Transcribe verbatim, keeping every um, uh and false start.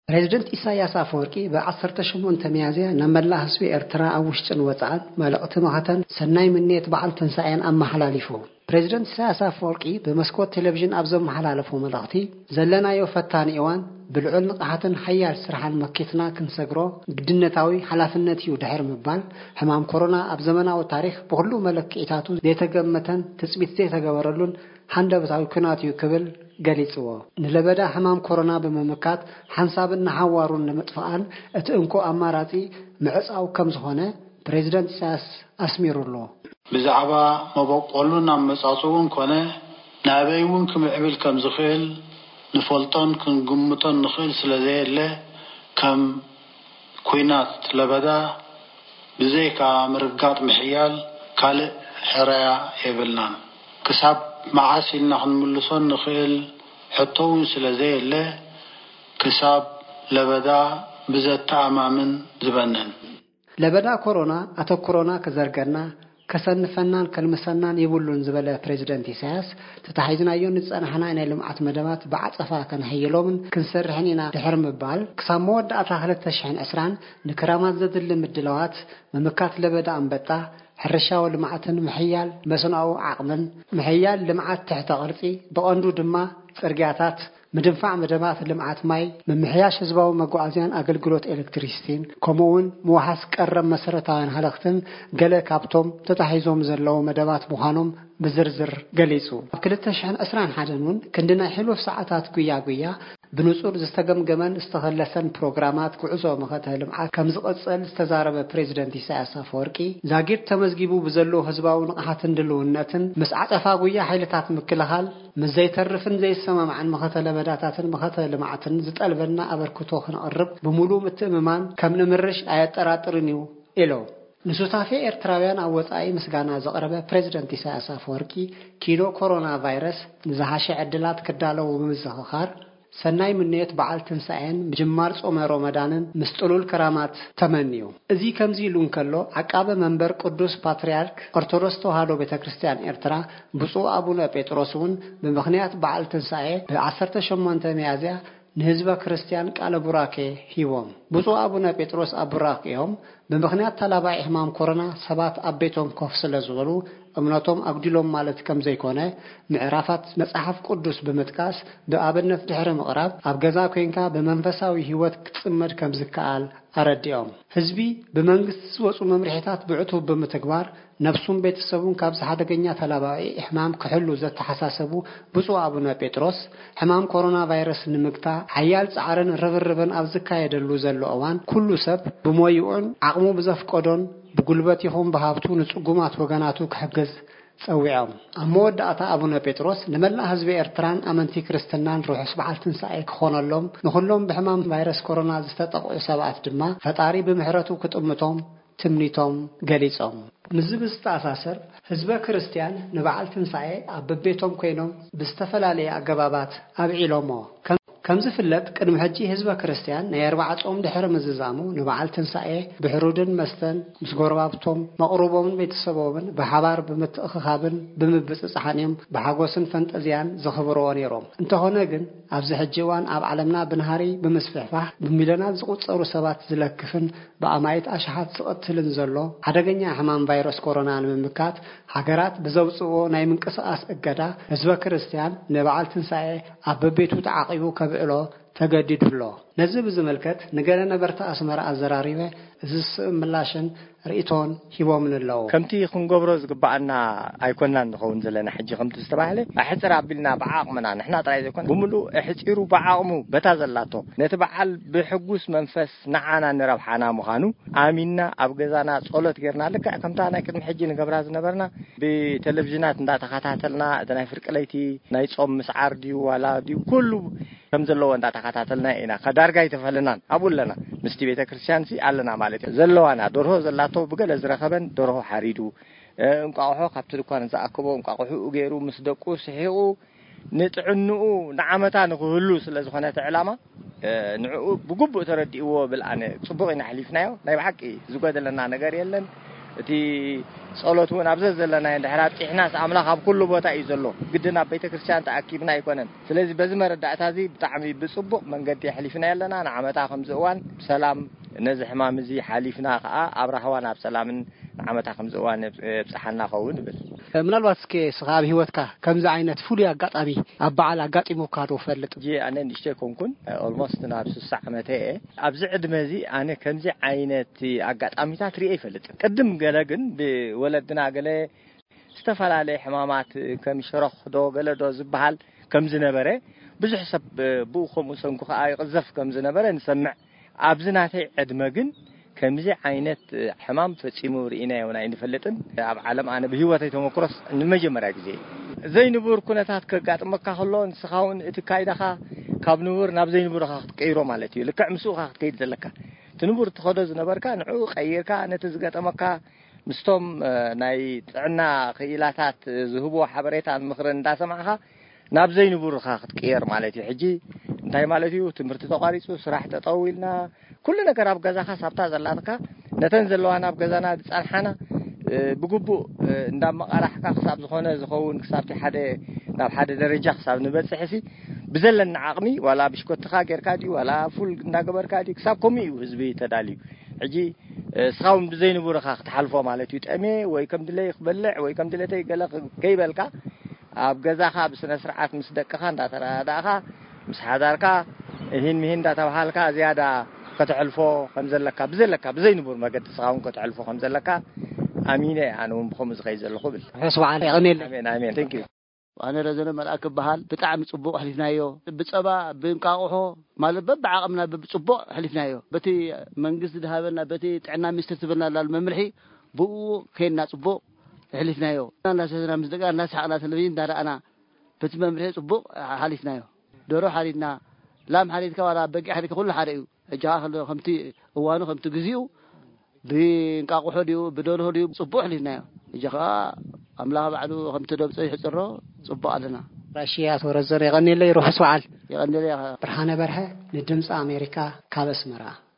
ፕሬዝዳንት ኢሳያስ አፈወርቂ በአስርተ ሸሞንተ ሚያዝያ ነመላ ህዝቢ ኤርትራ አውሽጥን ወጣት መልእክት ማህተን ሰናይ ምንየት በዓል ትንሳኤን አማሐላሊፉ ፕሬዝዳንት ኢሳያስ አፈወርቂ በመስኮት ቴሌቪዥን አብዘም መሐላለፉ መልእክቲ ዘለናዮ ፈታኒ ኢዋን ብልዑል ንቃሓትን ሓያል ስራሕን መኪትና ክንሰግሮ ግድነታዊ ሓላፍነት እዩ ድሕር ምባል ሕማም ኮሮና ኣብ ዘመናዊ ታሪኽ ብሁሉ መለክዒታቱ ዘይተገመተን ትጽቢት ዘይተገበረሉን ሓንደበታዊ ኩናት እዩ ክብል ገሊጽዎ ንለበዳ ሕማም ኮሮና በመመካት ሓንሳብን ሓዋሩን ለመጥፋኣን እቲ እንኮ ኣማራጺ ምዕጻው ከም ዝኾነ ፕሬዝዳንት ኢሳያስ ኣስሚሩሎ ብዛዕባ መበቆሉን ኣመጻጽውን ኮነ ናበይውን ክምዕብል ከም ዝኽእል ንፈልጦን ክንግምቶን ንኽእል ስለዘየለ ከም ኩናት ለበዳ ብዘይካ ምርጋጥ ምሕያል ካልእ ሕራያ የብልናን ክሳብ መዓስ ኢልና ክንምልሶን ንኽእል ሕቶውን ስለዘየለ ክሳብ ለበዳ ብዘተኣማምን ዝበነን ለበዳ ኮሮና ኣተኩሮና ከዘርገና ከሰንፈናን ከልመሰናን ይብሉን ዝበለ ፕሬዝዳንት ኢሳያስ ተታሒዝናዮ ንጸናሕና ናይ ልምዓት መደባት በዓጸፋ ከንሕይሎምን ክንሰርሕኒና ድሕር ምባል ክሳብ መወዳእታ ሁለት ሺህ ወዕስራን ንክራማት ዘድሊ ምድለዋት መምካት ለበዳ አንበጣ ሕርሻዊ ልምዓትን ምሕያል መስናዊ ዓቕምን ምሕያል ልምዓት ትሕተ ቅርጺ በቀንዱ ድማ ጽርግያታት ምድንፋዕ መደባት ልምዓት ማይ መምሕያሽ ህዝባዊ መጓዓዝያን አገልግሎት ኤሌክትሪሲቲን ከምኡውን መዋሓስ ቀረብ መሰረታዊን ሃለኽትን ገለ ካብቶም ተታሒዞም ዘለው መደባት ምዃኖም ብዝርዝር ገሊጹ ኣብ ሁለት ሺህ ወዕስራን ሓደን ክንድናይ ሕሉፍ ሰዓታት ጉያ ጉያ ብንጹር ዝተገምገመን ዝተኸለሰን ፕሮግራማት ጉዕዞ መኸተ ልምዓት ከም ዝቐጽል ዝተዛረበ ፕሬዝዳንት ኢሳያስ አፈወርቂ ዛጊር ተመዝጊቡ ብዘሎ ህዝባዊ ንቕሓትን ድልውነትን ምስ ዓጸፋ ጉያ ሓይልታት ምክልኻል ምስ ዘይተርፍን ዘይሰማምዕን መኸተ ለበዳታትን መኸተ ልምዓትን ዝጠልበና አበርክቶ ክንቐርብ ብሙሉእ ምትእምማን ከም ንምርሽ ኣየጠራጥርን እዩ ኢሎ ንሱታፌ ኤርትራውያን አወጻኢ ምስጋና ዘቕረበ ፕሬዝዳንት ኢሳያስ አፈወርቂ ኪሎ ኮሮና ቫይረስ ንዝሓሸ ዕድላት ክዳለው ብምዝኽኻር ሰናይ ምንየት በዓል ትንሳኤን ምጅማር ጾመ ረመዳንን ምስጥሉል ከራማት ተመንዩ እዚ ከምዚ ኢሉ እንከሎ ዓቃበ መንበር ቅዱስ ፓትርያርክ ኦርቶዶክስ ተዋህዶ ቤተክርስቲያን ኤርትራ ብፁዕ አቡነ ጴጥሮስን በምኽንያት በዓል ትንሳኤ በዓሰርተ ሸሞንተ ሚያዝያ ንህዝበ ክርስቲያን ቃለ ቡራኬ ሂቦም ብፁዕ አቡነ ጴጥሮስ አብራክዮም በምኽንያት ተላባይ ሕማም ኮሮና ሰባት አቤቶም ኮፍ ስለዝበሉ እምነቶም አግዲሎም ማለት ከም ዘይኮነ ምዕራፋት መጽሐፍ ቅዱስ በመጥቃስ በአብነት ድሕረ ምቕራብ ኣብ ገዛ ኮይንካ በመንፈሳዊ ህይወት ክትጽመድ ከም ዝከኣል አረዲኦም ህዝቢ በመንግስት ዝወጹ መምርሒታት ብዕቱ በመተግባር ነፍሱን ቤተሰቡን ካብ ዝሓደገኛ ተላባይ ሕማም ክሕሉ ዘተሓሳሰቡ ብፁዕ አቡነ ጴጥሮስ ሕማም ኮሮና ቫይረስ ንምግታ ሓያል ጻዕርን ርብርብን ኣብ ዝካየደሉ ዘሎ እዋን ኩሉ ሰብ ብሞይኡን ዓቕሙ ብዘፍቀዶን ብጉልበት ይኹን በሃብቱ ንጽጉማት ወገናቱ ክሕግዝ ጸዊዖም ኣብ መወዳእታ አቡነ ጴጥሮስ ንመላእ ህዝቢ ኤርትራን ኣመንቲ ክርስትናን ሩሑስ በዓል ትንሳኤ ክኾነሎም ንኹሎም ብሕማም ቫይረስ ኮሮና ዝተጠቕዑ ሰባት ድማ ፈጣሪ ብምሕረቱ ክጥምቶም ትምኒቶም ገሊጾም ምዝብ ዝተኣሳሰር ህዝበ ክርስቲያን ንበዓል ትንሳኤ ኣብ በቤቶም ኮይኖም ብዝተፈላለየ ኣገባባት ኣብዒሎሞ ከም ዝፍለጥ ቅድሚ ሕጂ ህዝበ ክርስቲያን ናይ ኣርባዓ ጾም ድሕረ ምዝዛሙ ንበዓል ትንሳኤ ብሕሩድን መስተን ምስ ጎረባብቶም መቕሩቦምን ቤተሰቦምን ብሓባር ብምትእኽኻብን ብምብፅጻሕን ብሓጎስን ፈንጠዝያን ዘኽብርዎ ነይሮም እንተኾነ ግን ኣብዚ ሕጂ እዋን ኣብ ዓለምና ብንሃሪ ብምስፍሕፋሕ ብሚልዮናት ዝቁጸሩ ሰባት ዝለክፍን ብኣማይት ኣሽሓት ዝቐትልን ዘሎ ሓደገኛ ሕማም ቫይረስ ኮሮና ንምምካት ሃገራት ብዘውፅዎ ናይ ምንቅስቓስ እገዳ ህዝበ ክርስቲያን ንበዓል ትንሳኤ ኣብ በቤቱ ተዓቂቡ ከብዕሎ ተገዲዱሎ ነዚ ብዝመልከት ንገለ ነበርታ ኣስመራ ኣዘራሪበ እዚ ምላሽን ርእቶን ሂቦምን ኣለዎ ከምቲ ክንገብሮ ዝግባአና ኣይኮናን ንኸውን ዘለና ሕጂ ከምቲ ዝተባህለ ኣሕፅር ኣቢልና ብዓቕምና ንሕና ጥራይ ዘይኮነ ብምሉእ ኣሕፂሩ ብዓቕሙ በታ ዘላቶ ነቲ በዓል ብሕጉስ መንፈስ ንዓና ንረብሓና ምዃኑ ኣሚንና ኣብ ገዛና ጸሎት ጌርና ልክዕ ከምታ ናይ ቅድሚ ሕጂ ንገብራ ዝነበርና ብቴሌቪዥናት እንዳተኸታተልና እቲ ናይ ፍርቂ ለይቲ ናይ ጾም ምስዓር ድዩ ዋላ ድዩ ኩሉ ከም ዘለዎ እንዳተኸታተልና ኢና ከዳርጋ ይተፈልናን ኣብለና ምስቲ ቤተ ክርስቲያን ሲ ኣለና ማለት እዩ ዘለዋና ደርሆ ዘላቶ ብገለ ዝረኸበን ደርሆ ሓሪዱ እንቋቑሖ ካብቲ ድኳን ዝኣክቦ እንቋቑሑ ገይሩ ምስ ደቁ ስሒቑ ንጥዕንኡ ንዓመታ ንክህሉ ስለ ዝኾነ ዕላማ ንዕኡ ብግቡእ ተረዲእዎ ብልኣነ ጽቡቕ ኢና ሓሊፍናዮ ናይ ብሓቂ ዝጎደለና ነገር የለን تي صلوتون أبزز لنا عند حرات إحنا عملا خاب كل بوتا يزلو قدنا بيت كريستيان تأكيدنا يكونن سلزي بزمر الدعتازي بتعمي بصبو من قد يحلفنا لنا نعمتها خمس أوان سلام نزح ما مزي حليفنا أبرهوانا بسلام نعمتها خمس أوان بصحنا خون بس من الوقت صغاب هوتك كم زعينة فوليا قط أبي أبعلا قط مكارو فلت جي أنا نشتكون كن almost نابس الساعة متى أبزعد مزي أنا كم زي عينة أقط أميتا تري فلت قدم جلجن بولدنا جله استفعل عليه حمامات كم شرخ دو جله دو زبحال كم زنبرة بزح سب بو خمس سنكو خاي قذف كم زنبرة نسمع أبزناتي عدمجن كم زي عينة حمام فتشيمور إنا ونعين فلتن أب عالم أنا بهواتي تمكرس نمجمع رجزي زي نبور كنا تحت كقات مكة خلون سخاون اتكايدا خا كابنور ناب زي نبور خا كيرو مالتي لك عمسو خا كيد لك تنبور تخدز نبر كان عو خير كان تزقت مكة مستوم ناي عنا خيلاتات ذهبوا حبريت عن مخرن دا سمعها ناب زي نبور خا كير مالتي حجي انتي مالتي تمرت تقاريصو سراح تطويلنا كل ነገር ኣብ ገዛኻ ሳብታ ዘላትካ ነተን ዘለዋና ኣብ ገዛና ጻልሓና ብግቡእ እንዳመቃራሕካ ክሳብ ዝኾነ ዝኸውን ክሳብቲ ሓደ ናብ ሓደ ደረጃ ክሳብ ንበጽሕሲ ብዘለና ዓቕሚ ወላ ብሽኮትኻ ጌርካ ዲ ወላ ፉል እንዳገበርካ ዲ ክሳብ ኮሚኡ ህዝቢ ተዳልዩ ሕጂ ስኻውን ብዘይንቡርኻ ክትሓልፎ ማለት እዩ ጠሜ ወይ ከም ድለይ ክበልዕ ወይ ከም ድለተይ ገለ ከይበልካ ኣብ ገዛኻ ብስነ ስርዓት ምስ ደቅኻ እንዳተራዳእኻ ምስ ሓዳርካ ይህን ምሂን እንዳተባሃልካ ዝያዳ كتعلفو خمزلك بزلك بزين بور ما قد صاون كتعلفو خمزلك امينه انا بخمس غيز الخبل حسوا علي امين امين امين ثانك يو وانا رزنا ملائكه بحال بطعم صبوق حلفنايو بصبا بنقاقحو مالت ببعقمنا بصبوق حلفنايو بتي منجز دهابنا بتي طعنا مستتبنا للممرحي بو كينا صبوق حلفنايو انا سنا مزدقا الناس حقنا تلفزيون دار انا بتي ممرحي صبوق حلفنايو دورو حرينا لام حريتك ولا بقي حريتك كل حريو جاهل خمتي وانو خمتي جزيو بنقاقحو ديو بدونه ديو صبوح لنا جخا املاها بعدو خمتي دبص يحصرو صبوا علينا راشيا ورزر يغني لي روح سوال يغني لي برهانه برها لدمص امريكا كابس مرا